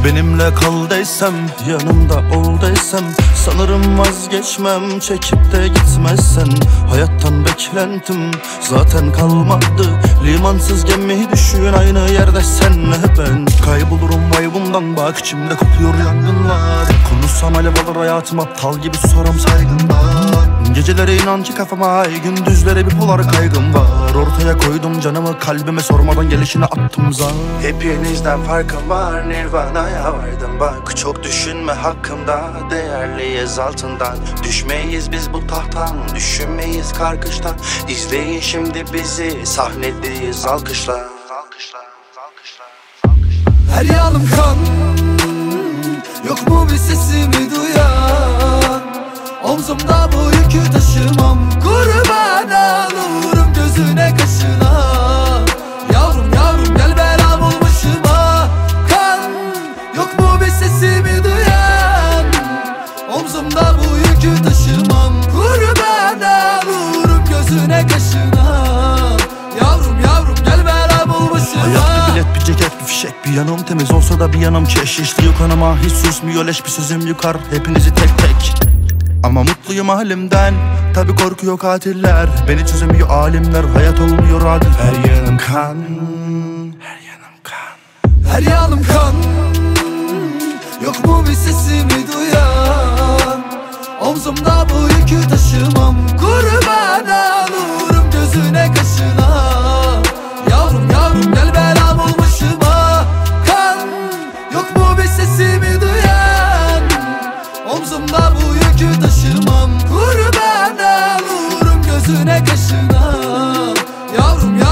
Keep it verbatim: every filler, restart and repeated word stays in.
Benimle kal desem, yanımda ol desem, sanırım vazgeçmem çekip de gitmezsen. Hayattan beklentim zaten kalmadı, limansız gemi düşün aynı yerde senle ben. Kaybolurum vay bundan, bak içimde kopuyor yangınlar. Konuşsam alev alır hayatım, aptal gibi soram saygından. Gecelere inan ki kafama ay, gündüzlere bipolar kaygım var. Ortaya koydum canımı, kalbime sormadan gelişine attım zar. Hepinizden farkım var, Nirvana'ya vardım bak. Çok düşünme hakkımda, değerliyiz altından. Düşmeyiz biz bu tahttan, düşünmeyiz karkıştan. İzleyin şimdi bizi, sahnedeyiz alkışla. Her yanım kan, yok mu bir sesimi duyan? Omzumda bu yükü taşımam, kurban olurum gözüne kaşına. Yavrum yavrum gel belam ol başıma. Kan, yok mu bir sesimi duyan? Omzumda bu yükü taşımam, kurban olurum gözüne kaşına. Yavrum yavrum gel belam ol başıma. Hayat bir bilet, bir ceket, bir fişek, bir yanım temiz olsa da bir yanım keş. İşliyor kanıma, hiç susmuyor leş, bir sözüm yıkar hepinizi tek tek. Ama mutluyum halimden, tabi korkuyor katiller. Beni çözemiyor alimler, hayat olmuyor adil. Her yanım kan, her yanım kan, her yanım kan, yok mu bir sesimi duyan? Omzumda bu yükü taşımam, kurban olurum gözüne kaşına. Yavrum yavrum gel belam ol başıma. Kan, yok mu bir sesimi duyan? Omzumda bu yükü taşımam, kurban olurum gözüne kaşına. Yavrum yavrum